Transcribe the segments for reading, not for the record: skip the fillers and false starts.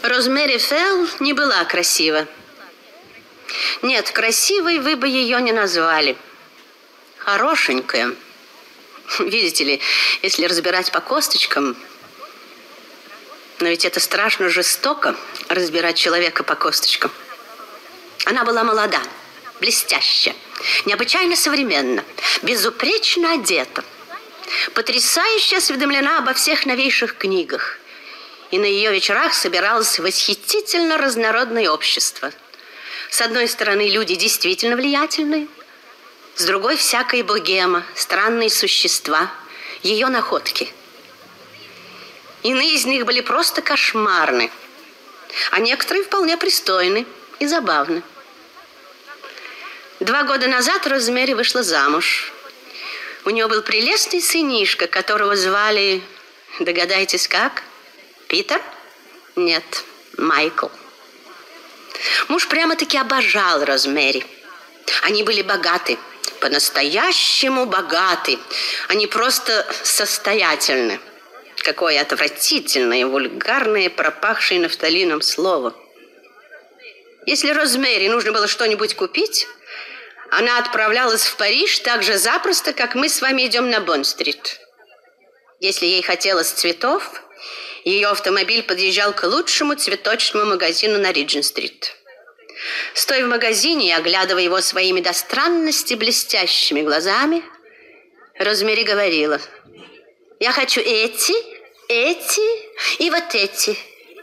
Розмэри Фелл не была красива. Нет, красивой вы бы ее не назвали. Хорошенькая. Видите ли, если разбирать по косточкам... Но ведь это страшно жестоко, разбирать человека по косточкам. Она была молода, блестяща, необычайно современна, безупречно одета, потрясающе осведомлена обо всех новейших книгах. И на ее вечерах собиралось восхитительно разнородное общество. С одной стороны, люди действительно влиятельные, с другой, всякая богема, странные существа, ее находки. Иные из них были просто кошмарны, а некоторые вполне пристойны и забавны. 2 года назад Розмэри вышла замуж. У нее был прелестный сынишка, которого звали, догадайтесь как? Питер? Нет, Майкл. Муж прямо-таки обожал Розмэри. Они были богаты, по-настоящему богаты, они просто состоятельны. Какое отвратительное, вульгарное, пропахшее нафталином слово. Если Розмэри нужно было что-нибудь купить, она отправлялась в Париж так же запросто, как мы с вами идем на Бонн-стрит. Если ей хотелось цветов, ее автомобиль подъезжал к лучшему цветочному магазину на Риджент-стрит. Стоя в магазине и оглядывая его своими до странности блестящими глазами, Розмэри говорила: «Я хочу эти и вот эти.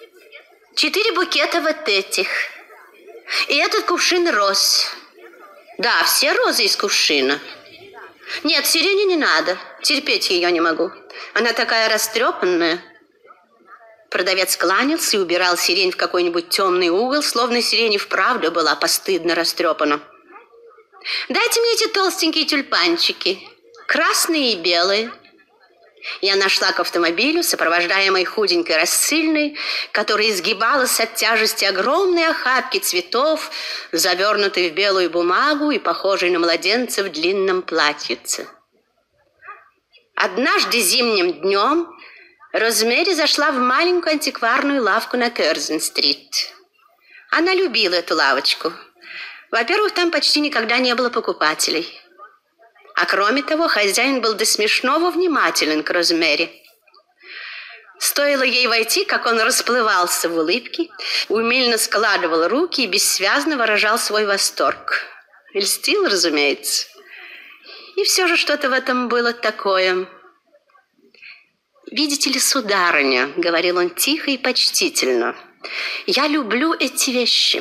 4 букета вот этих. И этот кувшин роз. Да, все розы из кувшина. Нет, сирени не надо. Терпеть ее не могу. Она такая растрепанная». Продавец кланялся и убирал сирень в какой-нибудь темный угол, словно сирень и вправду была постыдно растрепана. «Дайте мне эти толстенькие тюльпанчики, красные и белые». И она шла к автомобилю, сопровождаемой худенькой рассыльной, которая изгибалась от тяжести огромной охапки цветов, завернутой в белую бумагу и похожей на младенца в длинном платьице. Однажды зимним днем Розмэри зашла в маленькую антикварную лавку на Кёрзен-стрит. Она любила эту лавочку. Во-первых, там почти никогда не было покупателей. А кроме того, хозяин был до смешного внимателен к Розмэри. Стоило ей войти, как он расплывался в улыбке, умильно складывал руки и бессвязно выражал свой восторг. Льстил, разумеется. И все же что-то в этом было такое. «Видите ли, сударыня, — говорил он тихо и почтительно, — я люблю эти вещи.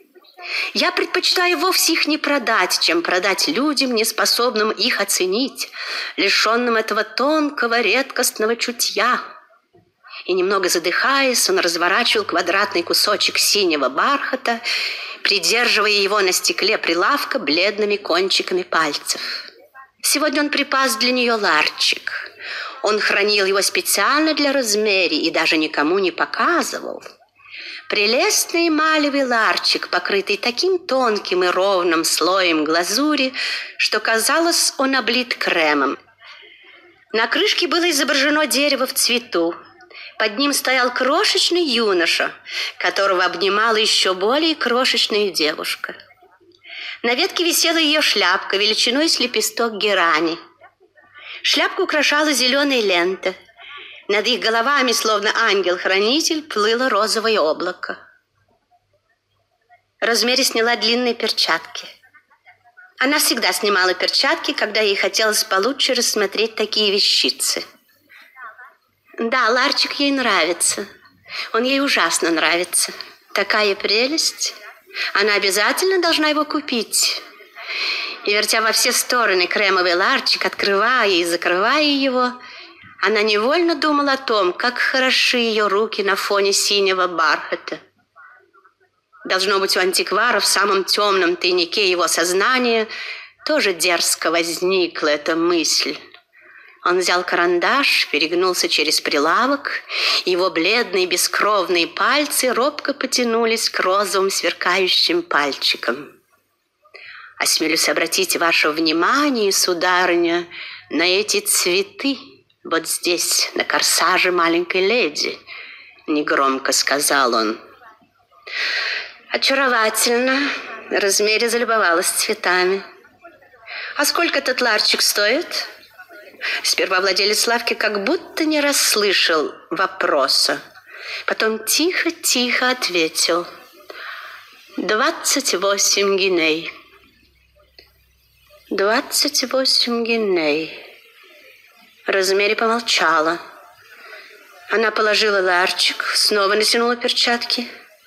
Я предпочитаю вовсе их не продать, чем продать людям, неспособным их оценить, лишенным этого тонкого, редкостного чутья». И немного задыхаясь, он разворачивал квадратный кусочек синего бархата, придерживая его на стекле прилавка бледными кончиками пальцев. Сегодня он припас для нее ларчик. Он хранил его специально для Розмэри и даже никому не показывал. Прелестный эмалевый ларчик, покрытый таким тонким и ровным слоем глазури, что казалось, он облит кремом. На крышке было изображено дерево в цвету. Под ним стоял крошечный юноша, которого обнимала еще более крошечная девушка. На ветке висела ее шляпка величиной с лепесток герани. Шляпку украшала зеленая лента. Над их головами, словно ангел-хранитель, плыло розовое облако. Розмэри сняла длинные перчатки. Она всегда снимала перчатки, когда ей хотелось получше рассмотреть такие вещицы. Да, ларчик ей нравится. Он ей ужасно нравится. Такая прелесть. Она обязательно должна его купить. И, вертя во все стороны кремовый ларчик, открывая и закрывая его, она невольно думала о том, как хороши ее руки на фоне синего бархата. Должно быть, у антиквара в самом темном тайнике его сознания тоже дерзко возникла эта мысль. Он взял карандаш, перегнулся через прилавок, и его бледные бескровные пальцы робко потянулись к розовым сверкающим пальчикам. «Осмелюсь обратить ваше внимание, сударыня, на эти цветы вот здесь, на корсаже маленькой леди», — негромко сказал он. Очаровательно. Розмэри залюбовалась цветами. А сколько этот ларчик стоит? Сперва владелец лавки как будто не расслышал вопроса. Потом тихо-тихо ответил. 28 гиней. 28 гиней. Розмэри помолчала. Она положила ларчик, снова натянула перчатки.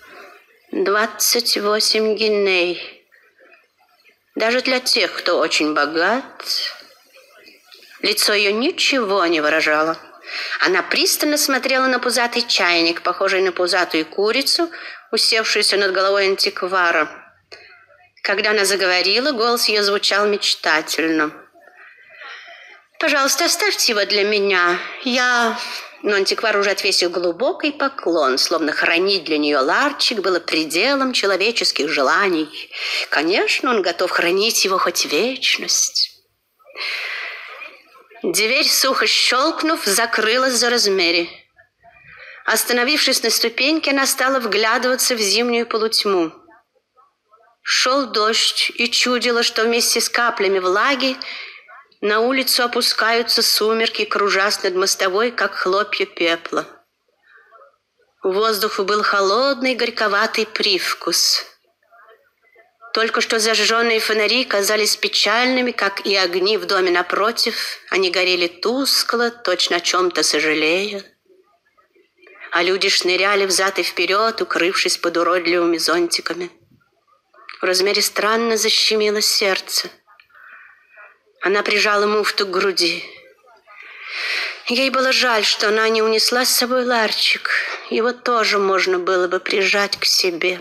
28 гиней. Даже для тех, кто очень богат. Лицо ее ничего не выражало. Она пристально смотрела на пузатый чайник, похожий на пузатую курицу, усевшуюся над головой антиквара. Когда она заговорила, голос ее звучал мечтательно. «Пожалуйста, оставьте его для меня. Но антиквар уже отвесил глубокий поклон, словно хранить для нее ларчик было пределом человеческих желаний. Конечно, он готов хранить его хоть вечность. Дверь, сухо щелкнув, закрылась за Розмэри. Остановившись на ступеньке, она стала вглядываться в зимнюю полутьму. Шел дождь, и чудило, что вместе с каплями влаги на улицу опускаются сумерки, кружась над мостовой, как хлопья пепла. У воздуха был холодный, горьковатый привкус. Только что зажженные фонари казались печальными, как и огни в доме напротив. Они горели тускло, точно о чем-то сожалея. А люди шныряли взад и вперед, укрывшись под уродливыми зонтиками. В Розмэри странно защемило сердце. Она прижала муфту к груди. Ей было жаль, что она не унесла с собой ларчик. Его тоже можно было бы прижать к себе.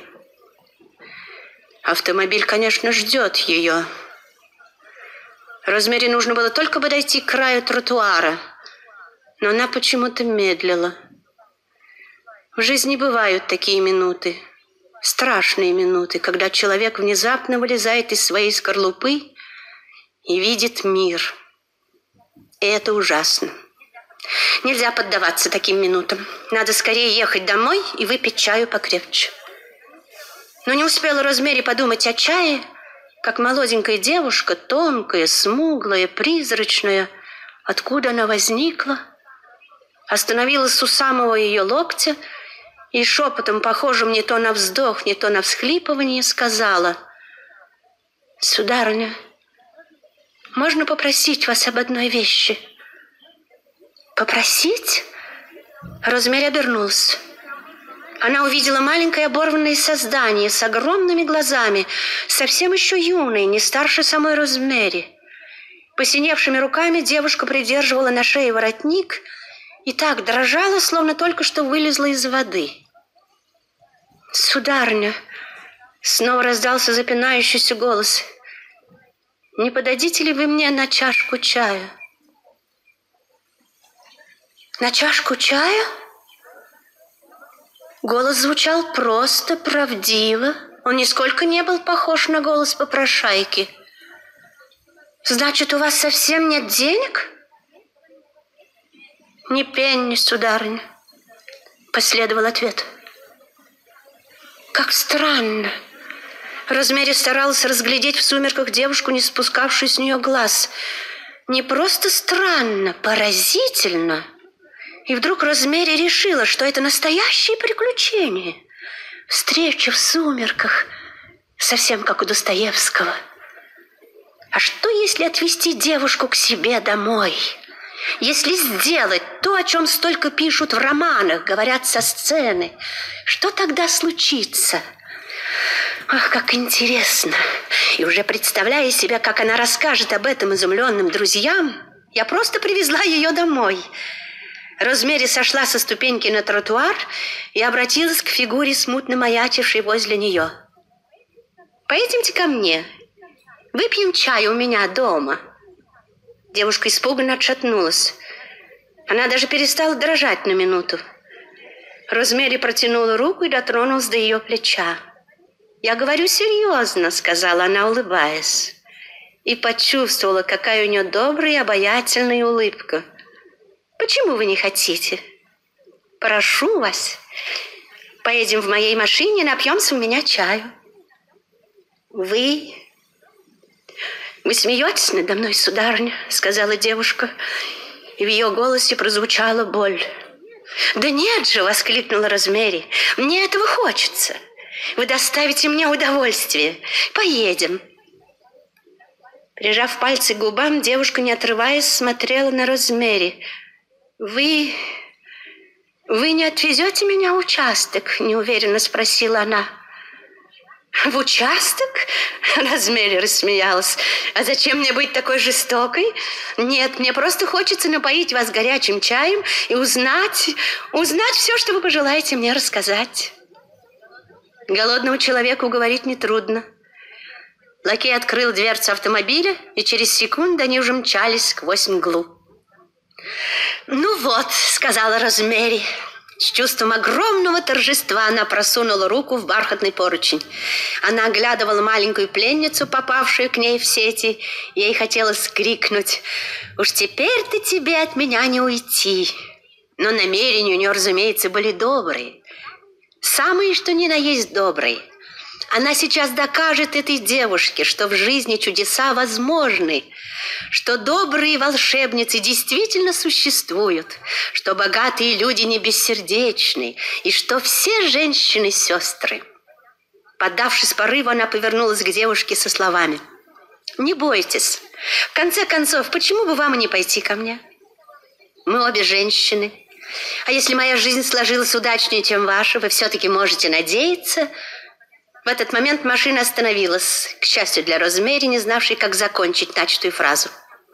Автомобиль, конечно, ждет ее. Розмэри нужно было только подойти к краю тротуара, но она почему-то медлила. В жизни бывают такие минуты, страшные минуты, когда человек внезапно вылезает из своей скорлупы и видит мир. И это ужасно. Нельзя поддаваться таким минутам. Надо скорее ехать домой и выпить чаю покрепче. Но не успела Розмэри подумать о чае, как молоденькая девушка, тонкая, смуглая, призрачная, откуда она возникла, остановилась у самого ее локтя и шепотом, похожим не то на вздох, не то на всхлипывание, сказала: «Сударыня, можно попросить вас об одной вещи?» «Попросить?» Розмэри обернулась. Она увидела маленькое оборванное создание с огромными глазами, совсем еще юное, не старше самой Розмэри. Посиневшими руками девушка придерживала на шее воротник и так дрожала, словно только что вылезла из воды. «Сударыня!» — снова раздался запинающийся голос. «Не подадите ли вы мне на чашку чая?» «На чашку чая?» Голос звучал просто, правдиво. Он нисколько не был похож на голос попрошайки. «Значит, у вас совсем нет денег?» «Ни пенни, сударыня», — последовал ответ. «Как странно!» Розмэри старалась разглядеть в сумерках девушку, не спускавшую с нее глаз. Не просто странно, поразительно. И вдруг Розмэри решила, что это настоящее приключение. Встреча в сумерках, совсем как у Достоевского. А что, если отвезти девушку к себе домой? Если сделать то, о чем столько пишут в романах, говорят со сцены, что тогда случится? Ах, как интересно! И уже представляя себе, как она расскажет об этом изумленным друзьям, я просто привезла ее домой. Розмэри сошла со ступеньки на тротуар и обратилась к фигуре, смутно маячившей возле нее. «Поедемте ко мне. Выпьем чай у меня дома». Девушка испуганно отшатнулась. Она даже перестала дрожать на минуту. Розмэри протянула руку и дотронулась до ее плеча. «Я говорю серьезно», — сказала она, улыбаясь. И почувствовала, какая у нее добрая и обаятельная улыбка. «Почему вы не хотите? Прошу вас». Поедем в моей машине, напьемся у меня чаю. Вы смеетесь надо мной, сударыня, сказала девушка, и в ее голосе прозвучала боль. Да нет же, воскликнула Розмэри, мне этого хочется. Вы доставите мне удовольствие. Поедем. Прижав пальцы к губам, девушка, не отрываясь, смотрела на Розмэри. Вы не отвезете меня в участок? Неуверенно спросила она. В участок? Розмэри рассмеялась. А зачем мне быть такой жестокой? Нет, мне просто хочется напоить вас горячим чаем и узнать все, что вы пожелаете мне рассказать. Голодного человека уговорить нетрудно. Лакей открыл дверцу автомобиля, и через секунду они уже мчались сквозь мглу. «Ну вот», — сказала Розмэри. С чувством огромного торжества она просунула руку в бархатный поручень. Она оглядывала маленькую пленницу, попавшую к ней в сети. Ей хотелось крикнуть: «Уж теперь-то тебе от меня не уйти». Но намерения у нее, разумеется, были добрые. Самые, что ни на есть, добрые. Она сейчас докажет этой девушке, что в жизни чудеса возможны, что добрые волшебницы действительно существуют, что богатые люди не бессердечны и что все женщины сестры. Поддавшись порыву, она повернулась к девушке со словами: «Не бойтесь. В конце концов, почему бы вам и не пойти ко мне? Мы обе женщины. А если моя жизнь сложилась удачнее, чем ваша, вы все-таки можете надеяться». В этот момент машина остановилась, к счастью для Розмэри, не знавшей, как закончить начатую фразу.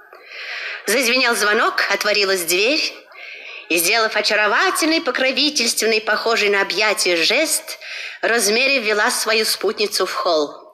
Зазвенел звонок, отворилась дверь, и, сделав очаровательный, покровительственный, похожий на объятие жест, Розмэри ввела свою спутницу в холл.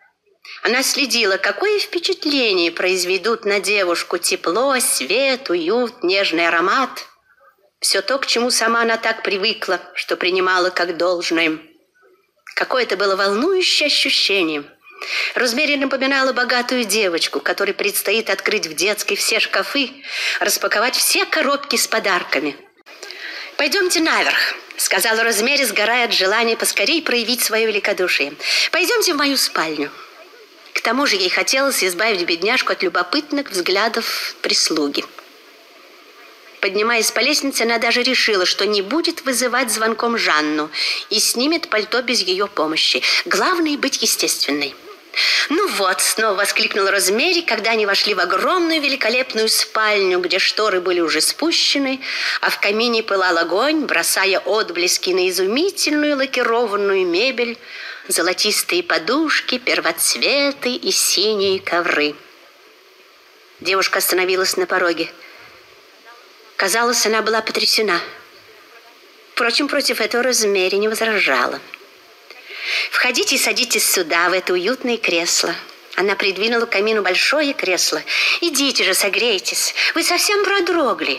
Она следила, какое впечатление произведут на девушку тепло, свет, уют, нежный аромат. Все то, к чему сама она так привыкла, что принимала как должное. Какое-то было волнующее ощущение. Розмэри напоминала богатую девочку, которой предстоит открыть в детской все шкафы, распаковать все коробки с подарками. «Пойдемте наверх», — сказала Розмэри, сгорая от желания поскорее проявить свое великодушие. «Пойдемте в мою спальню». К тому же ей хотелось избавить бедняжку от любопытных взглядов прислуги. Поднимаясь по лестнице, она даже решила, что не будет вызывать звонком Жанну и снимет пальто без ее помощи. Главное — быть естественной. «Ну вот», — снова воскликнула Розмэри, когда они вошли в огромную великолепную спальню, где шторы были уже спущены, а в камине пылал огонь, бросая отблески на изумительную лакированную мебель, золотистые подушки, первоцветы и синие ковры. Девушка остановилась на пороге. Казалось, она была потрясена. Впрочем, против этого Розмэри не возражала. «Входите и садитесь сюда, в это уютное кресло». Она придвинула к камину большое кресло. «Идите же, согрейтесь. Вы совсем продрогли».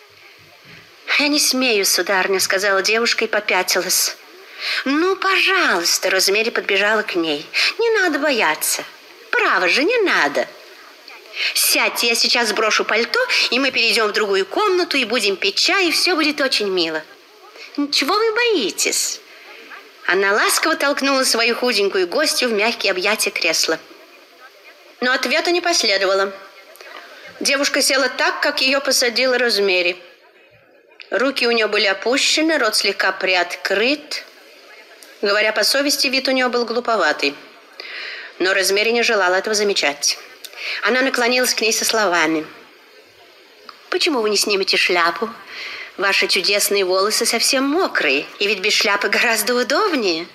«Я не смею, сударыня», — сказала девушка и попятилась. «Ну, пожалуйста», — Розмэри подбежала к ней. «Не надо бояться. Право же, не надо. Сядьте, я сейчас сброшу пальто, и мы перейдем в другую комнату и будем пить чай, и все будет очень мило». «Чего вы боитесь?» Она ласково толкнула свою худенькую гостью в мягкие объятия кресла. Но ответа не последовало. Девушка села так, как ее посадила Розмэри. Руки у нее были опущены, рот слегка приоткрыт. Говоря по совести, вид у нее был глуповатый. Но Розмэри не желала этого замечать. Она наклонилась к ней со словами: «Почему вы не снимете шляпу? Ваши чудесные волосы совсем мокрые, и ведь без шляпы гораздо удобнее».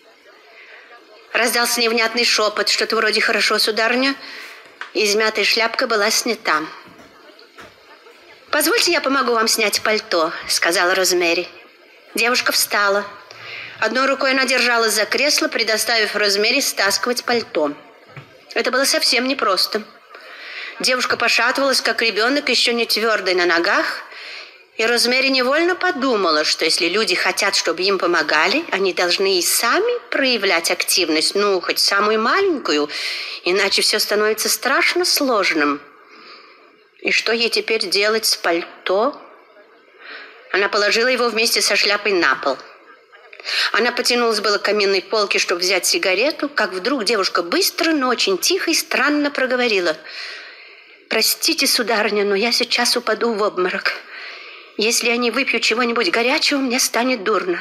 Раздался невнятный шепот, что-то вроде «хорошо, сударыня». Измятая шляпка была снята. «Позвольте, я помогу вам снять пальто», — сказала Розмэри. Девушка встала. Одной рукой она держалась за кресло, предоставив Розмэри стаскивать пальто. Это было совсем непросто. Девушка пошатывалась, как ребенок, еще не твердый на ногах, и Розмэри невольно подумала, что если люди хотят, чтобы им помогали, они должны и сами проявлять активность, ну, хоть самую маленькую, иначе все становится страшно сложным. И что ей теперь делать с пальто? Она положила его вместе со шляпой на пол. Она потянулась было к каминной полке, чтобы взять сигарету, как вдруг девушка быстро, но очень тихо и странно проговорила: «Простите, сударыня, но я сейчас упаду в обморок. Если я не выпью чего-нибудь горячего, мне станет дурно».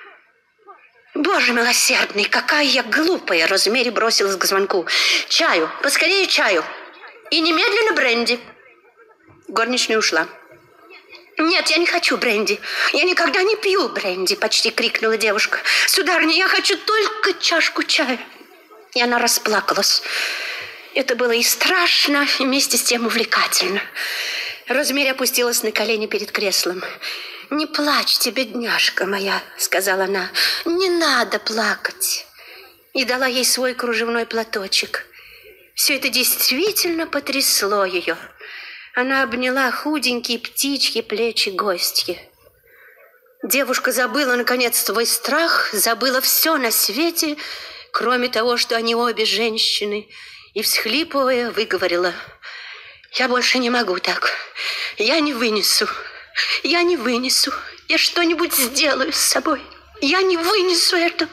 «Боже милосердный, какая я глупая!» Розмэри бросилась к звонку. «Чаю! Поскорее чаю! И немедленно бренди!» Горничная ушла. «Нет, я не хочу бренди. Я никогда не пью бренди!» Почти крикнула девушка. «Сударыня, я хочу только чашку чая!» И она расплакалась. Это было и страшно, и вместе с тем увлекательно. Розмэри опустилась на колени перед креслом. «Не плачьте, бедняжка моя», — сказала она. «Не надо плакать». И дала ей свой кружевной платочек. Все это действительно потрясло ее. Она обняла худенькие птичьи плечи гостьи. Девушка забыла, наконец, свой страх, забыла все на свете, кроме того, что они обе женщины, и, всхлипывая, выговорила: «Я больше не могу так. Я не вынесу. Я не вынесу. Я что-нибудь сделаю с собой. Я не вынесу это.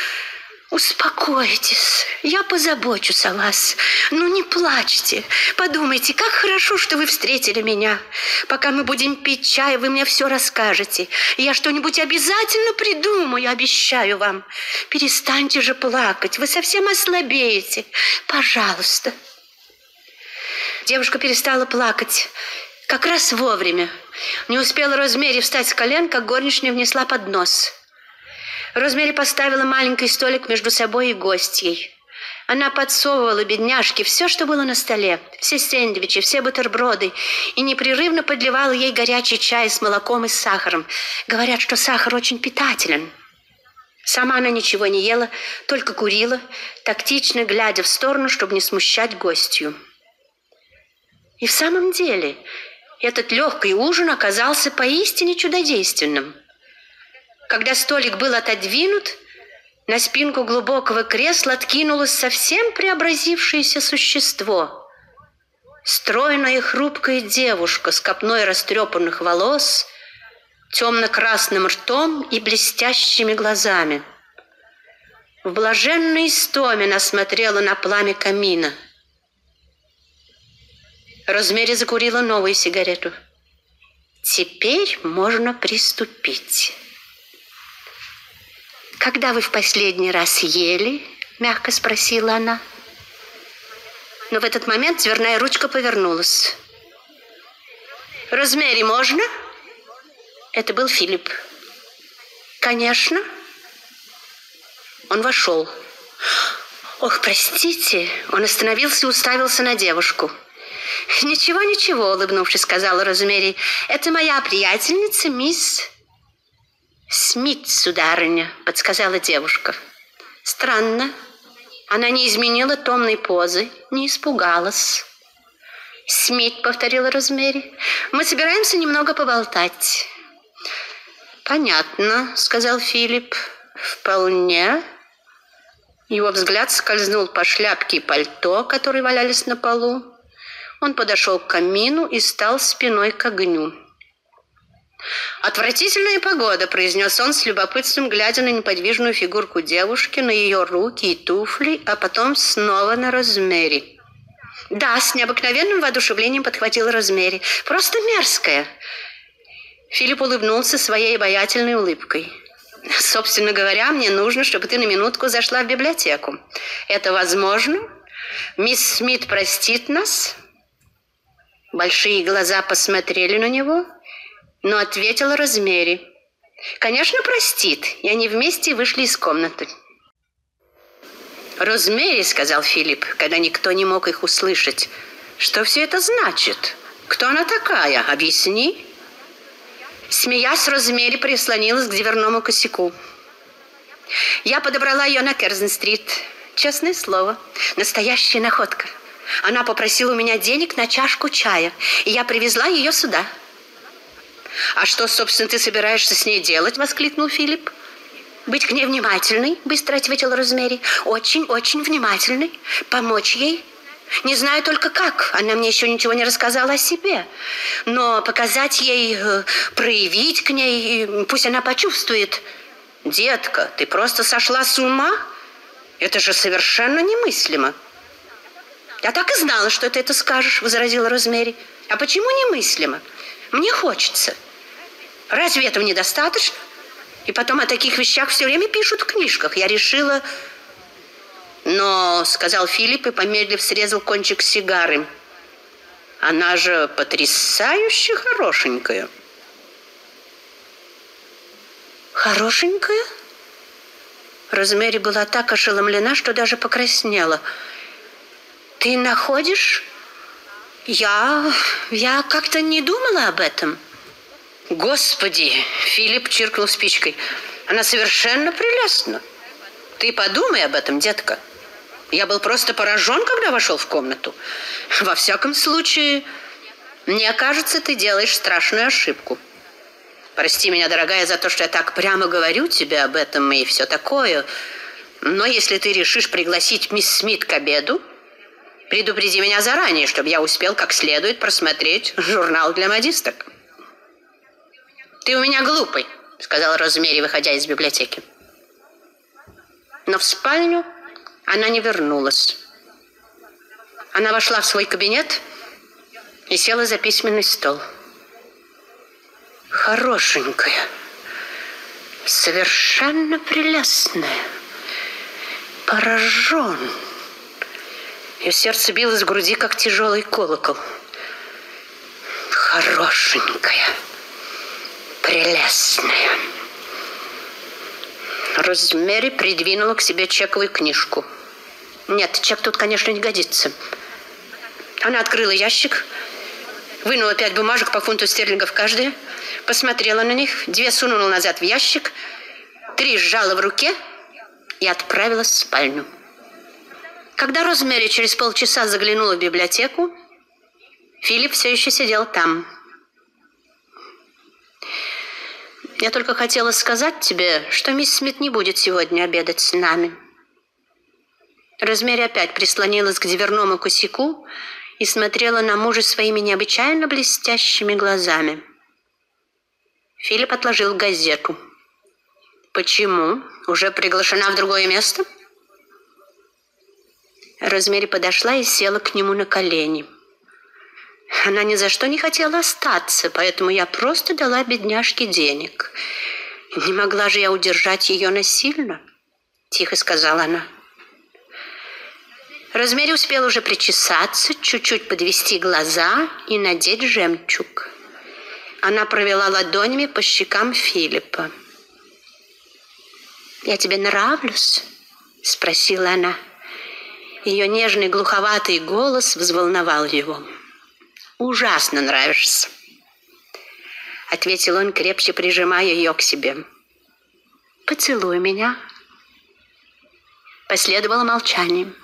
Успокойтесь. Я позабочусь о вас. Ну, не плачьте. Подумайте, как хорошо, что вы встретили меня. Пока мы будем пить чай, вы мне все расскажете. Я что-нибудь обязательно придумаю, обещаю вам. Перестаньте же плакать. Вы совсем ослабеете. Пожалуйста». Девушка перестала плакать. Как раз вовремя. Не успела Розмэри встать с колен, как горничная внесла поднос. Розмэри поставила маленький столик между собой и гостьей. Она подсовывала бедняжке все, что было на столе, все сэндвичи, все бутерброды, и непрерывно подливала ей горячий чай с молоком и с сахаром. Говорят, что сахар очень питателен. Сама она ничего не ела, только курила, тактично глядя в сторону, чтобы не смущать гостью. И в самом деле этот легкий ужин оказался поистине чудодейственным. Когда столик был отодвинут, на спинку глубокого кресла откинулось совсем преобразившееся существо. Стройная и хрупкая девушка с копной растрепанных волос, темно-красным ртом и блестящими глазами. В блаженной истоме она смотрела на пламя камина. Розмэри закурила новую сигарету. «Теперь можно приступить». «Когда вы в последний раз ели?» – мягко спросила она. Но в этот момент дверная ручка повернулась. «Розмэри, можно?» Это был Филипп. «Конечно». Он вошел. «Ох, простите!» Он остановился и уставился на девушку. «Ничего, ничего», — улыбнувшись, сказала Розмэри. «Это моя приятельница, мисс Смит, сударыня», — подсказала девушка. «Странно. Она не изменила томной позы, не испугалась». «Смит», — повторила Розмэри. «Мы собираемся немного поболтать». «Понятно», — сказал Филипп. «Вполне». Его взгляд скользнул по шляпке и пальто, которые валялись на полу. Он подошел к камину и стал спиной к огню. «Отвратительная погода», — произнес он с любопытством, глядя на неподвижную фигурку девушки, на ее руки и туфли, а потом снова на Розмэри. «Да», — с необыкновенным воодушевлением подхватила Розмэри. «Просто мерзкая». Филипп улыбнулся своей обаятельной улыбкой. «Собственно говоря, мне нужно, чтобы ты на минутку зашла в библиотеку. Это возможно? Мисс Смит простит нас?» Большие глаза посмотрели на него, но ответила Розмэри. «Конечно, простит». И они вместе вышли из комнаты. «Розмэри», — сказал Филипп, когда никто не мог их услышать, — «что все это значит? Кто она такая? Объясни». Смеясь, Розмэри прислонилась к дверному косяку. «Я подобрала ее на Керзен-стрит. Честное слово, настоящая находка. Она попросила у меня денег на чашку чая, и я привезла ее сюда». «А что, собственно, ты собираешься с ней делать?» — воскликнул Филипп. «Быть к ней внимательной», — быстро ответила Розмэри. «Очень-очень внимательной. Помочь ей. Не знаю только как. Она мне еще ничего не рассказала о себе. Но показать ей, проявить к ней, пусть она почувствует». Детка, ты просто сошла с ума? Это же совершенно немыслимо. Я так и знала, что ты это скажешь, возразила Розмэри. А почему немыслимо? Мне хочется. Разве этого недостаточно? И потом о таких вещах все время пишут в книжках. Я решила... Но, сказал Филипп и, помедлив, срезал кончик сигары. Она же потрясающе хорошенькая. Хорошенькая? Розмэри была так ошеломлена, что даже покраснела. Ты находишь? Я как-то не думала об этом. Господи, Филипп чиркнул спичкой. Она совершенно прелестна. Ты подумай об этом, детка. Я был просто поражен, когда вошел в комнату. Во всяком случае, мне кажется, ты делаешь страшную ошибку. Прости меня, дорогая, за то, что я так прямо говорю тебе об этом и все такое. Но если ты решишь пригласить мисс Смит к обеду, предупреди меня заранее, чтобы я успел как следует просмотреть журнал для модисток. Ты у меня глупый, сказала Розмэри, выходя из библиотеки. Но в спальню она не вернулась. Она вошла в свой кабинет и села за письменный стол. Хорошенькая, совершенно прелестная, поражен. Ее сердце билось в груди, как тяжелый колокол. Хорошенькая, прелестная. Розмэри придвинула к себе чековую книжку. Нет, чек тут, конечно, не годится. Она открыла ящик, вынула 5 бумажек по фунту стерлингов каждая, посмотрела на них, 2 сунула назад в ящик, 3 сжала в руке и отправилась в спальню. Когда Розмэри через полчаса заглянула в библиотеку, Филипп все еще сидел там. Я только хотела сказать тебе, что мисс Смит не будет сегодня обедать с нами. Розмэри опять прислонилась к дверному косяку и смотрела на мужа своими необычайно блестящими глазами. Филипп отложил газету. Почему? Уже приглашена в другое место? Розмэри подошла и села к нему на колени. Она ни за что не хотела остаться, поэтому я просто дала бедняжке денег. Не могла же я удержать ее насильно, тихо сказала она. Розмэри успела уже причесаться, чуть-чуть подвести глаза и надеть жемчуг. Она провела ладонями по щекам Филиппа. «Я тебе нравлюсь?» – спросила она. Ее нежный глуховатый голос взволновал его. «Ужасно нравишься», – ответил он, крепче прижимая ее к себе. «Поцелуй меня». Последовало молчание.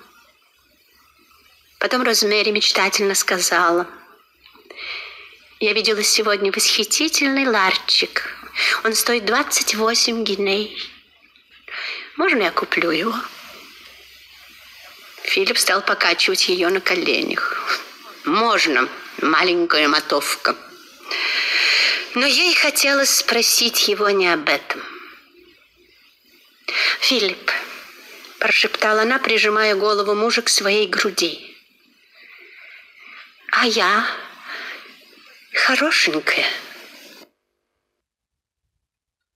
Потом Розмэри мечтательно сказала: «Я видела сегодня восхитительный ларчик. Он стоит 28 гиней. Можно я куплю его?» Филипп стал покачивать ее на коленях. «Можно, маленькая мотовка». Но ей хотелось спросить его не об этом. «Филипп», – прошептала она, прижимая голову мужа к своей груди, – «а я хорошенькая».